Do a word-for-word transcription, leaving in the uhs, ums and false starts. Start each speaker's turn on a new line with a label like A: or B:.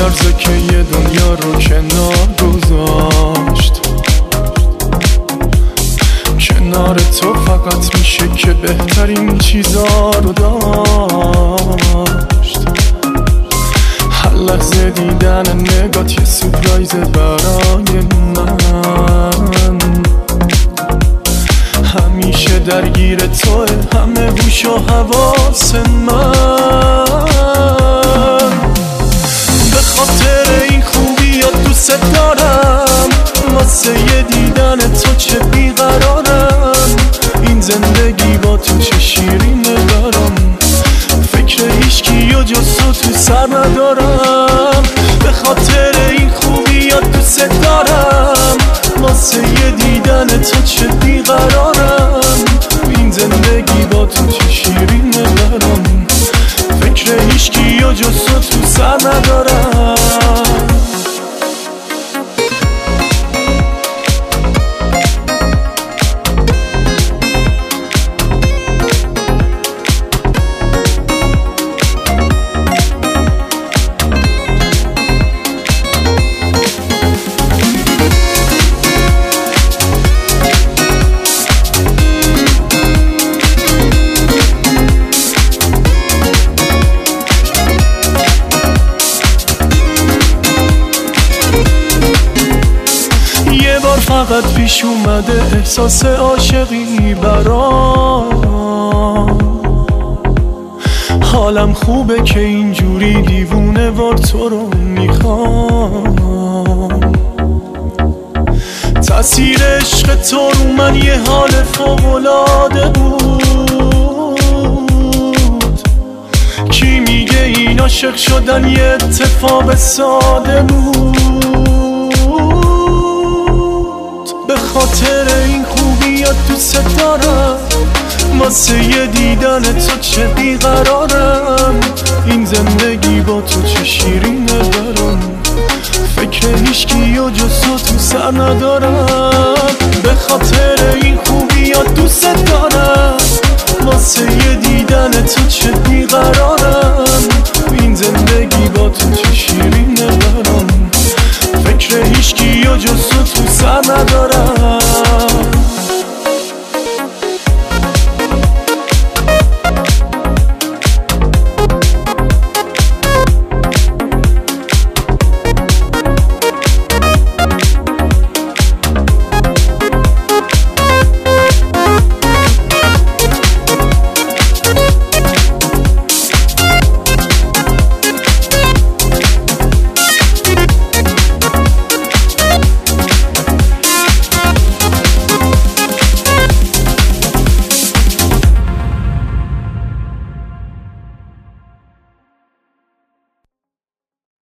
A: میلرزه که یه دنیا رو کنار گذاشت. کنار تو فقط میشه که بهترین چیزا رو داشت. هر لحظه دیدن نگات یه سورپرایز برای من. همیشه درگیر توه همه هوش و حواس من. به خاطر این خوبیات دوست دارم، واسه یه دیدن تو چه بیقرارم. این زندگی با تو چه شیرینه دارم، فکر هیچکی و جز تو تو سر ندارم. به خاطر این خوبیات دوست دارم، واسه یه دیدن تو چه بیقرارم. این زندگی با تو چه شیرینه دارم، فکر هیچکی و جز تو تو سر ندارم. فقط پیش اومده احساس عاشقی برام. حالم خوبه که اینجوری دیوونه وار تو رو میخوام. تأثیر عشق تو رو من یه حال فوق‌العاده بود. کی میگه این عاشق شدن یه اتفاق ساده بود. به خاطر این خوبیات دوست دارم، واسه یه دیدن تو چه بیقرارم. این زندگی با تو چه شیرینه دارم، فکر هیچکی و جز تو تو سر ندارم. به خاطر این خوبیات دوست دارم، واسه یه دیدن تو چه بیقرارم. این زندگی با تو چه شیرینه دارم، فکر هیچکی و جز تو تو سر ندارم.